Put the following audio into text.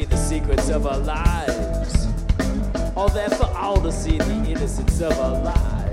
see the secrets of our lives. All there for all to see the innocence of our lives.